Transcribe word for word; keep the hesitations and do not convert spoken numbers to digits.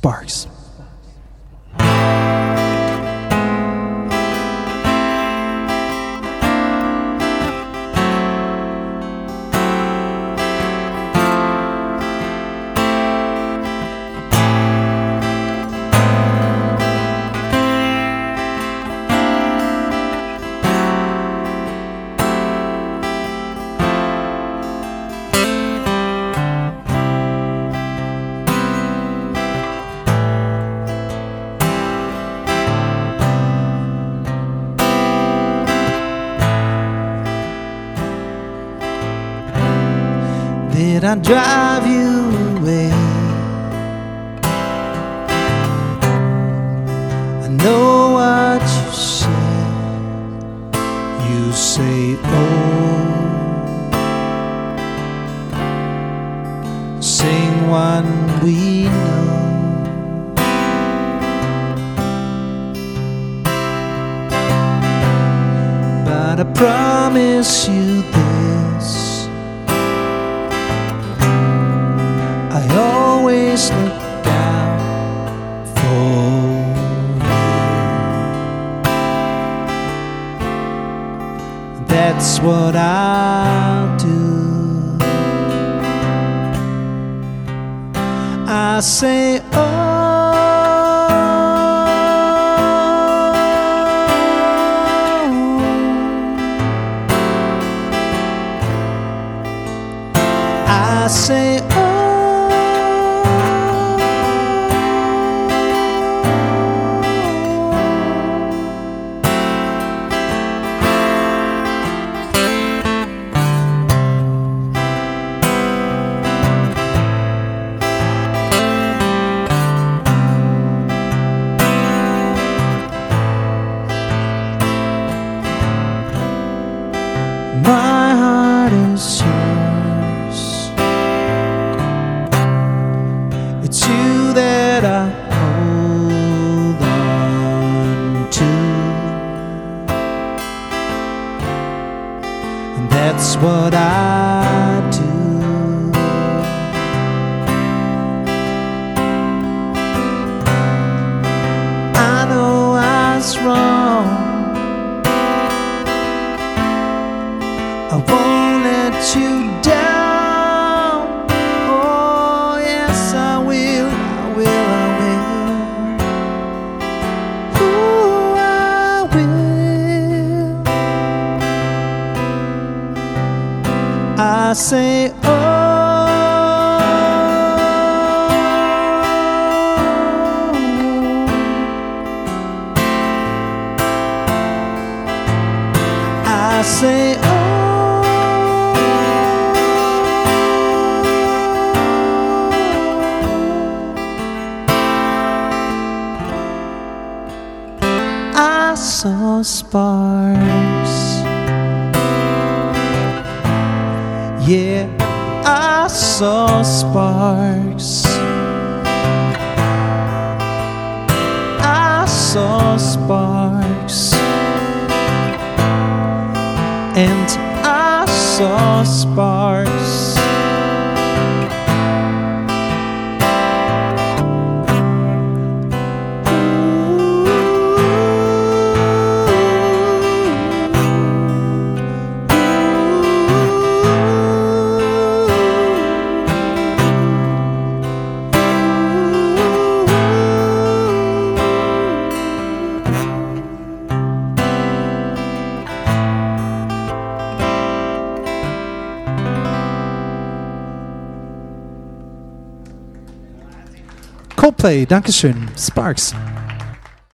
Sparks. Did I drive you away? I know what you said. You say, oh, sing one we know. But I promise you this, I always look out for you. That's what I'll do. I say, oh, I say, oh, my heart is yours. It's you that I hold on to, and that's what I do. I know I was wrong. I won't let you down. Oh yes, I will, I will, I will. Ooh, I will. I say, oh, I say, oh, I saw sparks. Yeah, I saw sparks. I saw sparks. And I saw sparks. Coldplay, Dankeschön, Sparks.